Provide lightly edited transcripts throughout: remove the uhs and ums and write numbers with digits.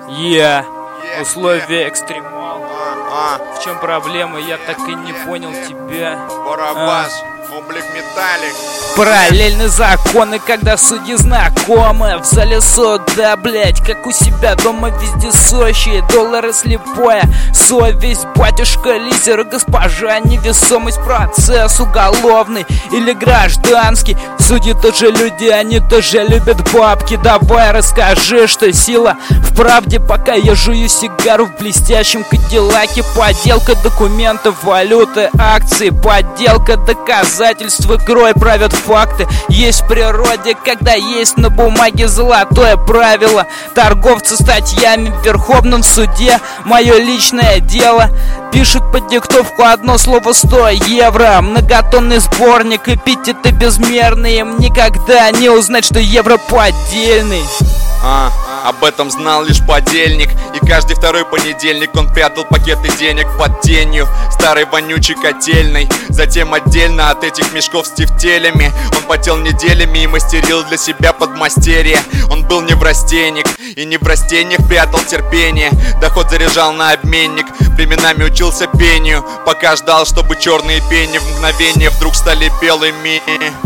Условия экстремал. В чем проблема? Я так и не понял тебя. Барабас, облик металлик. Параллельные законы, когда судьи знакомы. В зале суда, блять, как у себя дома вездесущие. Доллары слепое, совесть, батюшка лизер, госпожа невесомость. Процесс уголовный или гражданский. Судьи тоже люди, они тоже любят бабки. Давай расскажи, что сила в правде. Пока я жую сигару в блестящем кадиллаке. Подделка документов, валюты, акции. Подделка доказательств, игрой правят факты. Есть в природе, когда есть на бумаге золотое правило. Торговцы статьями в Верховном суде. Мое личное дело. Пишут под диктовку одно слово 100 евро. Многотонный сборник, эпитеты безмерные. Им никогда не узнать, что евро поддельный. Об этом знал лишь подельник. И каждый второй понедельник он прятал пакеты денег под тенью старой вонючей котельной. Затем отдельно от этих мешков с тефтелями он потел неделями и мастерил для себя подмастерье. Он был неврастенник и не в растениях прятал терпение. Доход заряжал на обменник, временами учился пению, пока ждал, чтобы черные пени в мгновение вдруг стали белыми.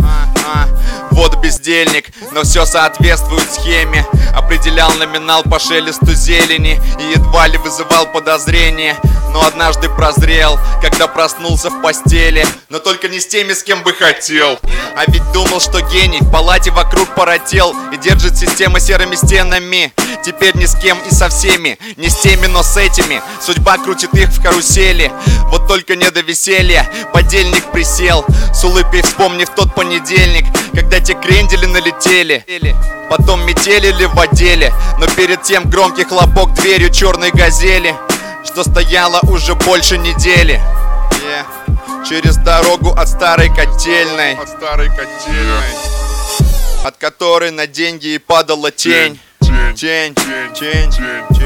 Вот бездельник, но все соответствует схеме. Определял номинал по шелесту зелени и едва ли вызывал подозрения. Но однажды прозрел, когда проснулся в постели. Но только не с теми, с кем бы хотел. А ведь думал, что гений в палате вокруг поротел и держит система серыми стенами. Теперь ни с кем и со всеми, не с теми, но с этими. Судьба крутит их в карусели. Вот только не до веселья. Подельник присел, с улыбкой вспомнив тот понедельник, когда те крендели налетели. Потом метелили в отделе, но перед тем громкий хлопок дверью черной газели, что стояла уже больше недели. Через дорогу от старой котельной, от которой на деньги и падала тень. Тень.